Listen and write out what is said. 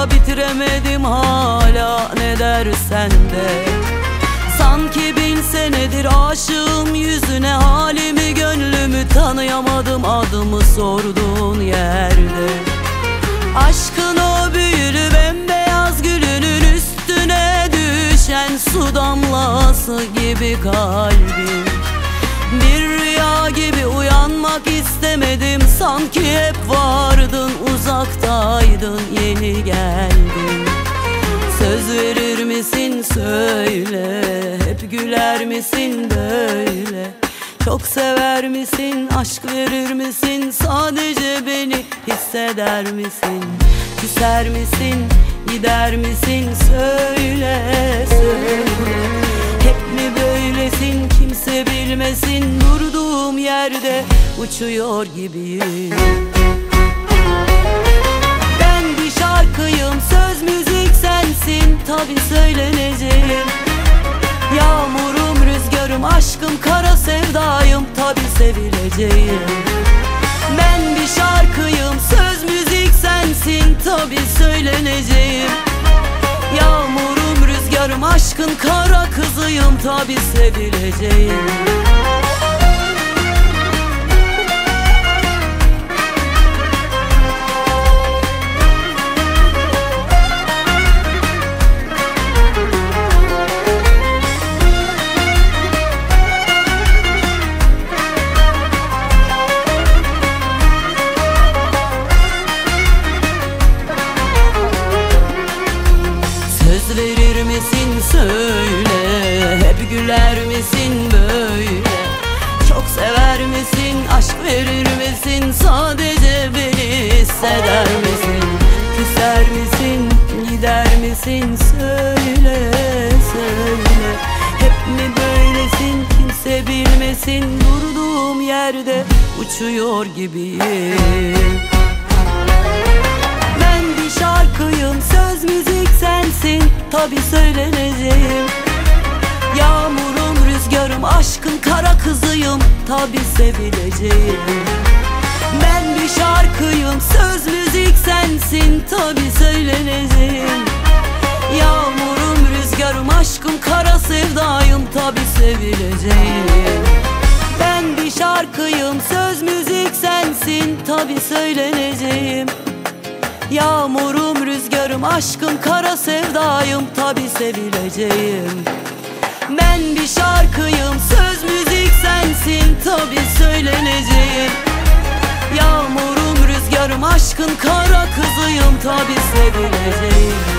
da bitiremedim hala, ne dersen de. Sanki 1000 senedir aşığım yüzüne, halimi gönlümü tanıyamadım adımı sorduğun yerde. Aşkın o büyülü bembeyaz gülünün üstüne düşen su damlası gibi kalbim. Bir rüya gibi uyanmak istemedim, sanki hep vardın uzaktaydın yeni geldin. Söz verir misin söyle, hep güler misin böyle? Çok sever misin, aşk verir misin, sadece beni hisseder misin? Küser misin, gider misin, söyle söyle. Hep mi böylesin, kimse bilmesin, durduğum yerde uçuyor gibiyim. Ben bir şarkıyım, söz müzik sensin, tabi söyleneceğim. Yağmurum, rüzgarım, aşkım, kara sevdayım, tabi sevileceğim. Ben bir şarkıyım, söz müzik sensin, tabi söyleneceğim. Yağmurum, rüzgarım, aşkın kara kızıyım, tabi sevileceğim. Söz verir misin söyle, hep güler misin böyle? Çok sever misin, aşk verir misin, sadece beni hisseder misin? Küser misin, gider misin, söyle söyle. Hep mi böylesin, kimse bilmesin, durduğum yerde uçuyor gibiyim. Ben bir şarkıyım, söz müzik sensin, tabi söyleneceğim. Yağmurum, rüzgarım, aşkın kara kızıyım, tabi sevileceğim. Ben bir şarkıyım, söz müzik sensin, tabi söyleneceğim. Yağmurum, rüzgarım, aşkım, kara sevdayım, tabi sevileceğim. Ben bir şarkıyım, söz müzik sensin, tabi söyleneceğim. Yağmurum, rüzgarım, aşkım, kara sevdayım, tabi sevileceğim. Ben bir şarkıyım, söz müzik sensin, tabi söyleneceğim. Yağmurum, rüzgarım, aşkın kara kızıyım, tabi sevileceğim.